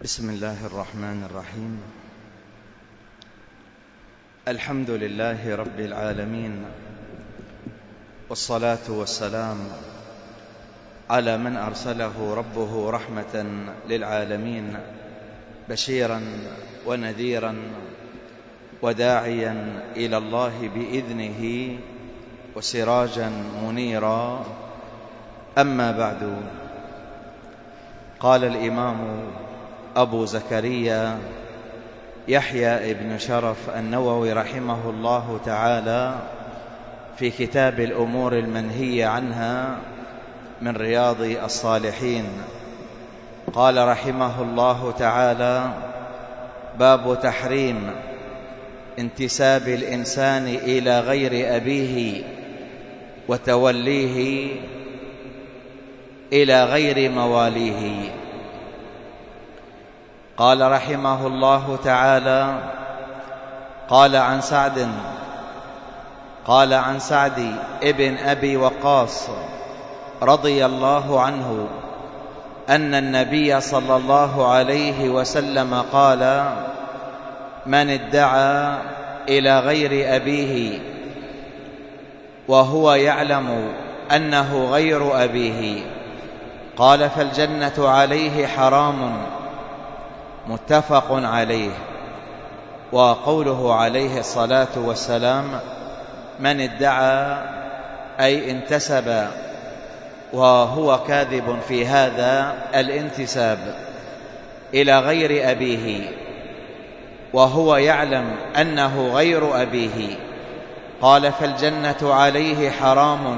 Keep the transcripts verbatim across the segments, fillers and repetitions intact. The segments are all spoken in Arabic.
بسم الله الرحمن الرحيم. الحمد لله رب العالمين، والصلاة والسلام على من أرسله ربه رحمة للعالمين، بشيرا ونذيرا وداعيا إلى الله بإذنه وسراجا منيرا. أما بعد، قال الإمام أبو زكريا يحيى ابن شرف النووي رحمه الله تعالى في كتاب الأمور المنهي عنها من رياض الصالحين، قال رحمه الله تعالى: باب تحريم انتساب الإنسان إلى غير أبيه وتوليه إلى غير مواليه. قال رحمه الله تعالى: قال عن سعد قال عن سعد ابن أبي وقاص رضي الله عنه أن النبي صلى الله عليه وسلم قال: من ادعى إلى غير أبيه وهو يعلم أنه غير أبيه قال فالجنة عليه حرام. متفق عليه. وقوله عليه الصلاة والسلام من ادعى أي انتسب، وهو كاذب في هذا الانتساب إلى غير أبيه وهو يعلم أنه غير أبيه قال فالجنة عليه حرام.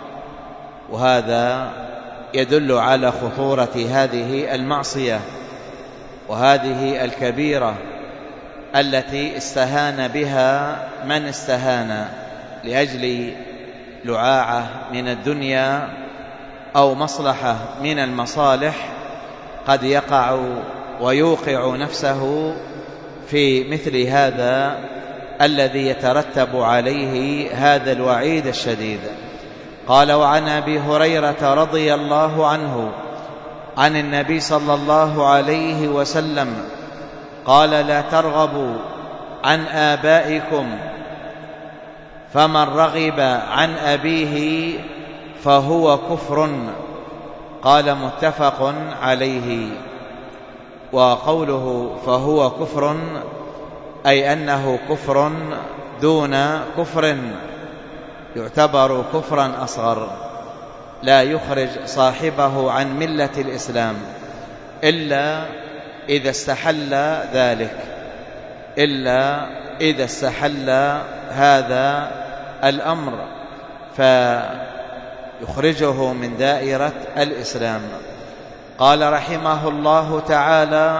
وهذا يدل على خطورة هذه المعصية وهذه الكبيرة التي استهان بها من استهان لأجل لعاعة من الدنيا أو مصلحة من المصالح، قد يقع ويوقع نفسه في مثل هذا الذي يترتب عليه هذا الوعيد الشديد. قال: وعن أبي هريرة رضي الله عنه عن النبي صلى الله عليه وسلم قال: لا ترغبوا عن آبائكم، فمن رغب عن أبيه فهو كفر. قال: متفق عليه. وقوله فهو كفر أي أنه كفر دون كفر، يعتبر كفرا أصغر لا يخرج صاحبه عن ملة الإسلام إلا إذا استحل ذلك إلا إذا استحل هذا الأمر فيخرجه من دائرة الإسلام. قال رحمه الله تعالى: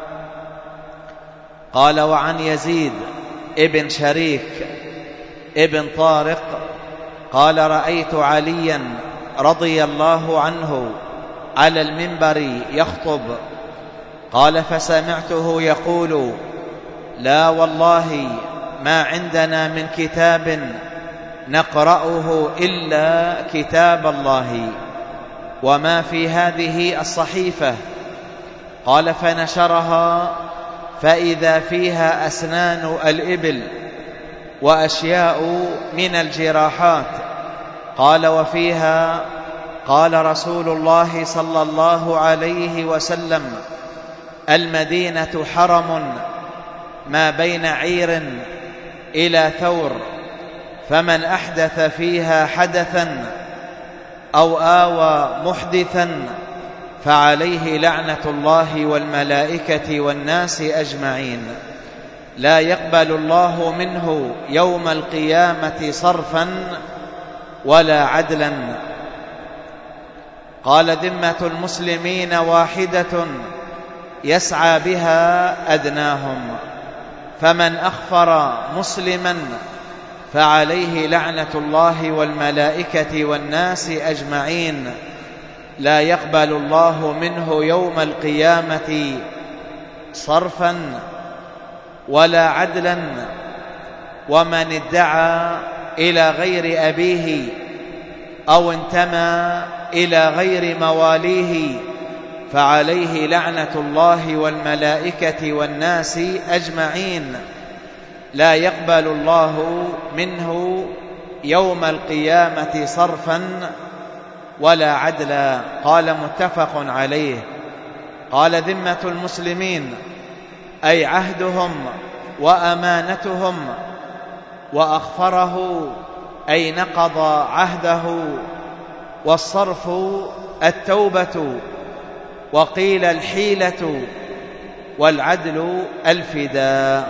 قال: وعن يزيد ابن شريك ابن طارق قال: رأيت عليا رضي الله عنه على المنبر يخطب. قال: فسمعته يقول: لا والله ما عندنا من كتاب نقرأه إلا كتاب الله وما في هذه الصحيفة. قال: فنشرها فإذا فيها أسنان الإبل وأشياء من الجراحات. قال: وفيها قال رسول الله صلى الله عليه وسلم: المدينة حرم ما بين عير إلى ثور، فمن أحدث فيها حدثا أو آوى محدثا فعليه لعنة الله والملائكة والناس أجمعين، لا يقبل الله منه يوم القيامة صرفا ولا عدلا. قال: ذمة المسلمين واحدة يسعى بها أدناهم، فمن أخفر مسلما فعليه لعنة الله والملائكة والناس أجمعين، لا يقبل الله منه يوم القيامة صرفا ولا عدلا. ومن ادعى إلى غير أبيه أو انتمى إلى غير مواليه فعليه لعنة الله والملائكة والناس أجمعين لا يقبل الله منه يوم القيامة صرفا ولا عدلا. قال متفق عليه. قال ذمة المسلمين أي عهدهم وأمانتهم، وأخفره أي نقض عهده، والصرف التوبة، وقيل الحيلة، والعدل الفداء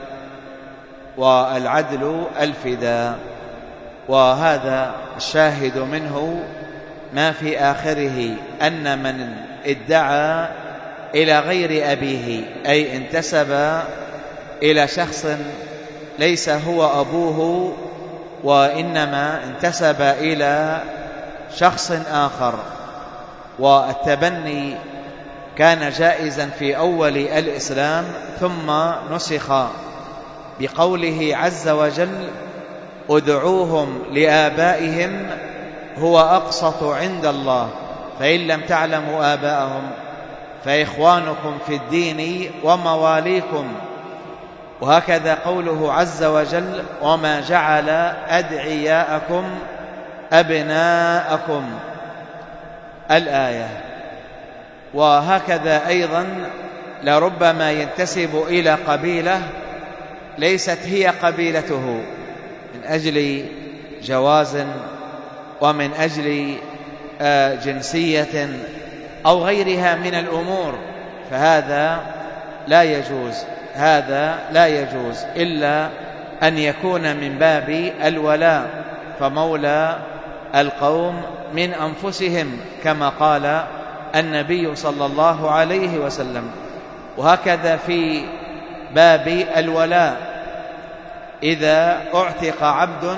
والعدل الفداء. وهذا الشاهد منه ما في آخره أن من ادعى إلى غير أبيه أي انتسب إلى شخص ليس هو أبوه وإنما انتسب إلى شخص آخر، والتبني كان جائزا في أول الإسلام ثم نسخ بقوله عز وجل ادعوهم لآبائهم هو أقسط عند الله فإن لم تعلموا آباءهم فإخوانكم في الدين ومواليكم. وهكذا قوله عز وجل وما جعل أدعياءكم أبناءكم الآية. وهكذا أيضا لربما ينتسب إلى قبيلة ليست هي قبيلته من أجل جواز ومن أجل جنسية أو غيرها من الأمور، فهذا لا يجوز، هذا لا يجوز إلا أن يكون من باب الولاء، فمولى القوم من أنفسهم كما قال النبي صلى الله عليه وسلم. وهكذا في باب الولاء إذا أعتق عبد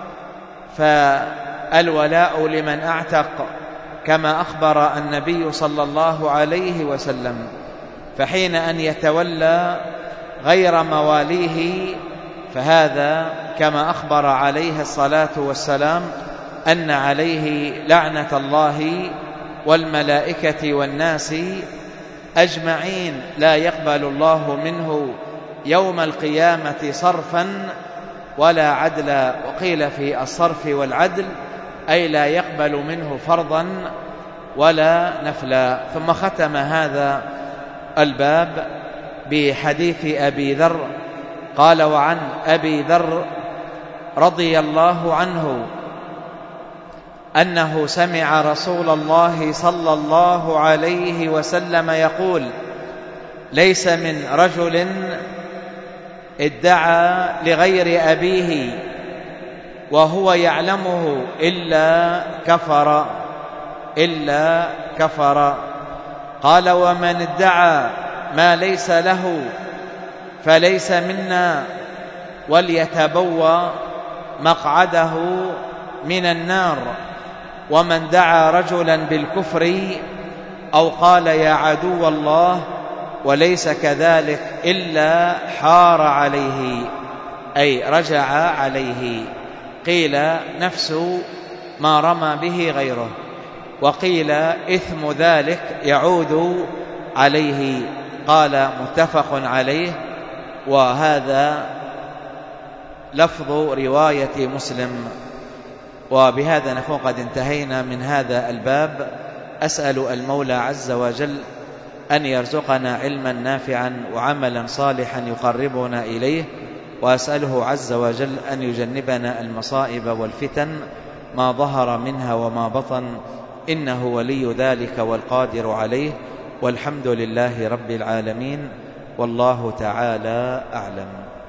فالولاء لمن أعتق كما أخبر النبي صلى الله عليه وسلم، فحين أن يتولى غير مواليه فهذا كما أخبر عليه الصلاة والسلام أن عليه لعنة الله والملائكة والناس أجمعين لا يقبل الله منه يوم القيامة صرفا ولا عدلا. وقيل في الصرف والعدل أي لا يقبل منه فرضا ولا نفلا. ثم ختم هذا الباب بحديث أبي ذر قال وعن أبي ذر رضي الله عنه أنه سمع رسول الله صلى الله عليه وسلم يقول ليس من رجل ادعى لغير أبيه وهو يعلمه إلا كفر إلا كفر. قال ومن ادعى ما ليس له فليس منا وليتبوأ مقعده من النار. ومن دعا رجلا بالكفر أو قال يا عدو الله وليس كذلك إلا حار عليه أي رجع عليه. قيل نفس ما رمى به غيره، وقيل إثم ذلك يعود عليه. قال متفق عليه. وهذا لفظ رواية مسلم. وبهذا نكون قد انتهينا من هذا الباب. أسأل المولى عز وجل أن يرزقنا علما نافعا وعملا صالحا يقربنا إليه، وأسأله عز وجل أن يجنبنا المصائب والفتن ما ظهر منها وما بطن، إنه ولي ذلك والقادر عليه، والحمد لله رب العالمين، والله تعالى أعلم.